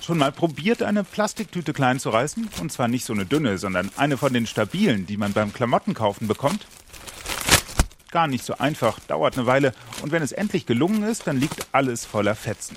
Schon mal probiert, eine Plastiktüte klein zu reißen? Und zwar nicht so eine dünne, sondern eine von den stabilen, die man beim Klamottenkaufen bekommt? Gar nicht so einfach, dauert eine Weile. Und wenn es endlich gelungen ist, dann liegt alles voller Fetzen.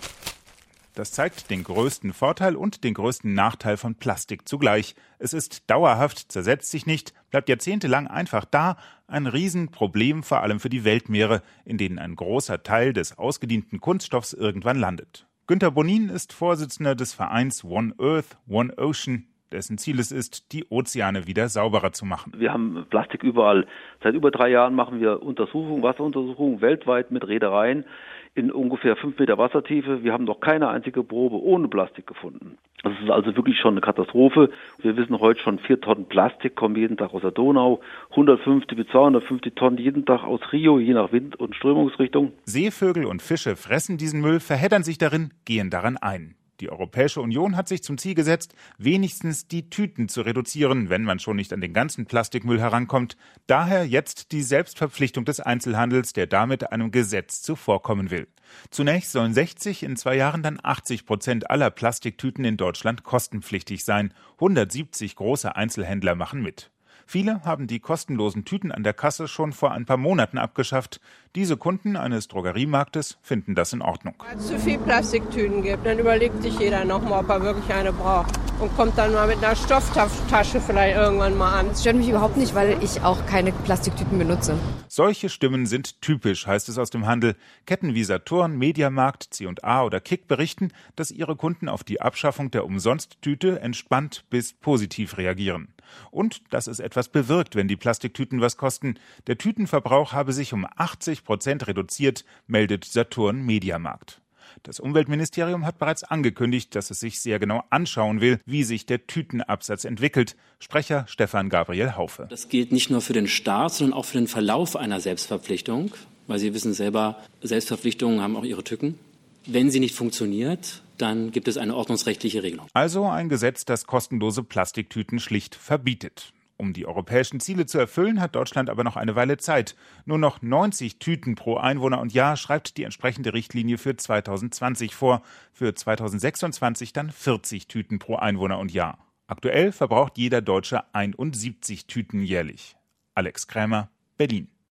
Das zeigt den größten Vorteil und den größten Nachteil von Plastik zugleich. Es ist dauerhaft, zersetzt sich nicht, bleibt jahrzehntelang einfach da. Ein Riesenproblem, vor allem für die Weltmeere, in denen ein großer Teil des ausgedienten Kunststoffs irgendwann landet. Günter Bonin ist Vorsitzender des Vereins One Earth, One Ocean, dessen Ziel es ist, die Ozeane wieder sauberer zu machen. Wir haben Plastik überall. Seit über 3 Jahren machen wir Wasseruntersuchungen weltweit mit Reedereien in ungefähr 5 Meter Wassertiefe. Wir haben noch keine einzige Probe ohne Plastik gefunden. Das ist also wirklich schon eine Katastrophe. Wir wissen heute schon, 4 Tonnen Plastik kommen jeden Tag aus der Donau, 150 bis 250 Tonnen jeden Tag aus Rio, je nach Wind- und Strömungsrichtung. Seevögel und Fische fressen diesen Müll, verheddern sich darin, gehen daran ein. Die Europäische Union hat sich zum Ziel gesetzt, wenigstens die Tüten zu reduzieren, wenn man schon nicht an den ganzen Plastikmüll herankommt. Daher jetzt die Selbstverpflichtung des Einzelhandels, der damit einem Gesetz zuvorkommen will. Zunächst sollen 60, in 2 Jahren dann 80% aller Plastiktüten in Deutschland kostenpflichtig sein. 170 große Einzelhändler machen mit. Viele haben die kostenlosen Tüten an der Kasse schon vor ein paar Monaten abgeschafft. Diese Kunden eines Drogeriemarktes finden das in Ordnung. Wenn es zu viel Plastiktüten gibt, dann überlegt sich jeder nochmal, ob er wirklich eine braucht. Und kommt dann mal mit einer Stofftasche vielleicht irgendwann mal an. Das stört mich überhaupt nicht, weil ich auch keine Plastiktüten benutze. Solche Stimmen sind typisch, heißt es aus dem Handel. Ketten wie Saturn, Mediamarkt, C&A oder Kick berichten, dass ihre Kunden auf die Abschaffung der Umsonsttüte entspannt bis positiv reagieren. Und dass es etwas bewirkt, wenn die Plastiktüten was kosten. Der Tütenverbrauch habe sich um 80% reduziert, meldet Saturn Mediamarkt. Das Umweltministerium hat bereits angekündigt, dass es sich sehr genau anschauen will, wie sich der Tütenabsatz entwickelt. Sprecher Stefan Gabriel Haufe. Das gilt nicht nur für den Start, sondern auch für den Verlauf einer Selbstverpflichtung, weil Sie wissen selber, Selbstverpflichtungen haben auch ihre Tücken. Wenn sie nicht funktioniert, dann gibt es eine ordnungsrechtliche Regelung. Also ein Gesetz, das kostenlose Plastiktüten schlicht verbietet. Um die europäischen Ziele zu erfüllen, hat Deutschland aber noch eine Weile Zeit. Nur noch 90 Tüten pro Einwohner und Jahr schreibt die entsprechende Richtlinie für 2020 vor. Für 2026 dann 40 Tüten pro Einwohner und Jahr. Aktuell verbraucht jeder Deutsche 71 Tüten jährlich. Alex Krämer, Berlin.